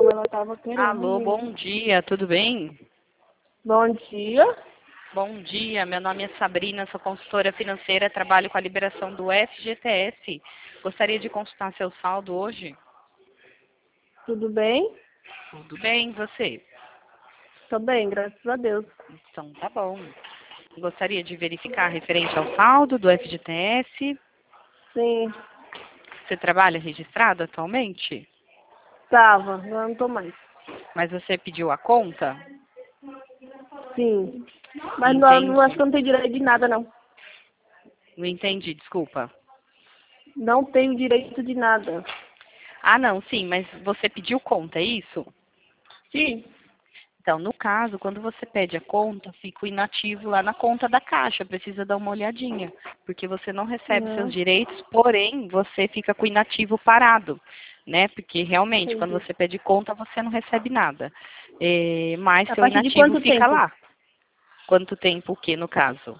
não, ela estava querendo. Alô, mesmo. bom dia, tudo bem? Bom dia. Bom dia, meu nome é Sabrina, sou consultora financeira, trabalho com a liberação do FGTS. Gostaria de consultar seu saldo hoje? Tudo bem? Tudo bem, você? Tô bem, graças a Deus. Então tá bom. Gostaria de verificar referente ao saldo do FGTS. Sim, Você trabalha registrado atualmente? tava, agora não tô mais. Mas você pediu a conta? Sim. Mas não acho Entendi. que eu não tenho direito de nada, não. Não entendi, desculpa. Não tenho direito de nada. Ah, não, sim, mas você pediu conta, é isso? Sim. Então, no caso, quando você pede a conta, fica o inativo lá na conta da Caixa, precisa dar uma olhadinha, porque você não recebe seus Não, direitos, porém, você fica com o inativo parado, né? Porque realmente, quando entendi. você pede conta, você não recebe nada. Mas A seu partir de inativo quanto fica tempo lá. Quanto tempo o quê, no caso?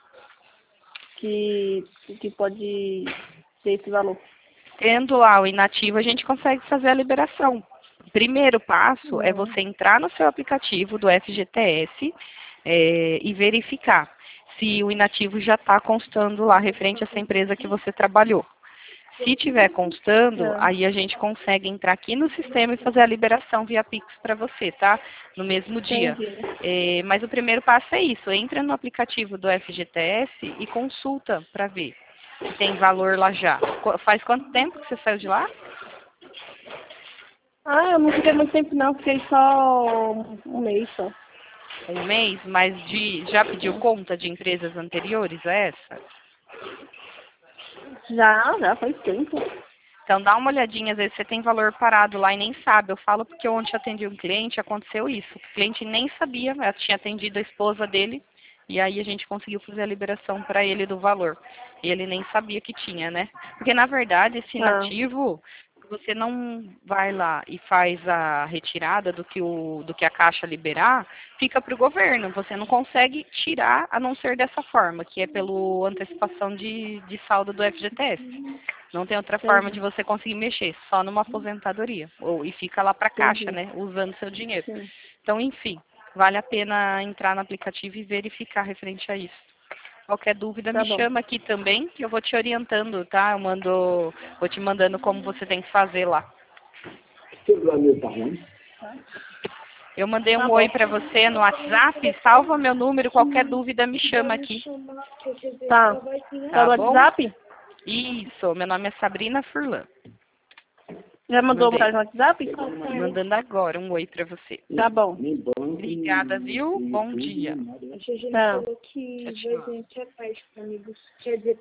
que pode ter esse valor? Tendo lá o inativo, a gente consegue fazer a liberação. O primeiro passo é Não. você entrar no seu aplicativo do FGTS e verificar se o inativo já está constando lá referente a essa empresa que você trabalhou. Se tiver constando, É, aí a gente consegue entrar aqui no sistema e fazer a liberação via Pix para você, tá? No mesmo dia. entendi. Mas o primeiro passo é isso, entra no aplicativo do FGTS e consulta para ver se tem valor lá já. Faz quanto tempo que você saiu de lá? Ah, eu não fiquei muito tempo não, fiquei só um mês só. Um mês, mas já pediu conta de empresas anteriores a essa? Já faz tempo. Então dá uma olhadinha, às vezes você tem valor parado lá e nem sabe. Eu falo porque ontem eu atendi um cliente, aconteceu isso. O cliente nem sabia, ela tinha atendido a esposa dele, e aí a gente conseguiu fazer a liberação para ele do valor. E ele nem sabia que tinha, né? Porque na verdade esse Ah, inativo, você não vai lá e faz a retirada do que a Caixa liberar, fica para o governo. Você não consegue tirar a não ser dessa forma, que é pelo antecipação de saldo do FGTS. Não tem outra forma entendi, de você conseguir mexer, só numa aposentadoria. E fica lá para a Caixa, entendi. né? Usando seu dinheiro. Sim, Então, enfim, vale a pena entrar no aplicativo e verificar referente a isso. Qualquer dúvida tá me bom. chama aqui também, que eu vou te orientando, tá? Vou te mandando como você tem que fazer lá. Eu mandei Tá um bom. oi para você no WhatsApp, salva meu número, qualquer dúvida me chama aqui, Tá. Tá tá no bom? WhatsApp? Isso, meu nome é Sabrina Furlan. Já mandou Mandei. mensagem no WhatsApp? Mandando agora um oi para você. Tá bom. Obrigada, viu? Bom dia. Tá. Tchau, tchau.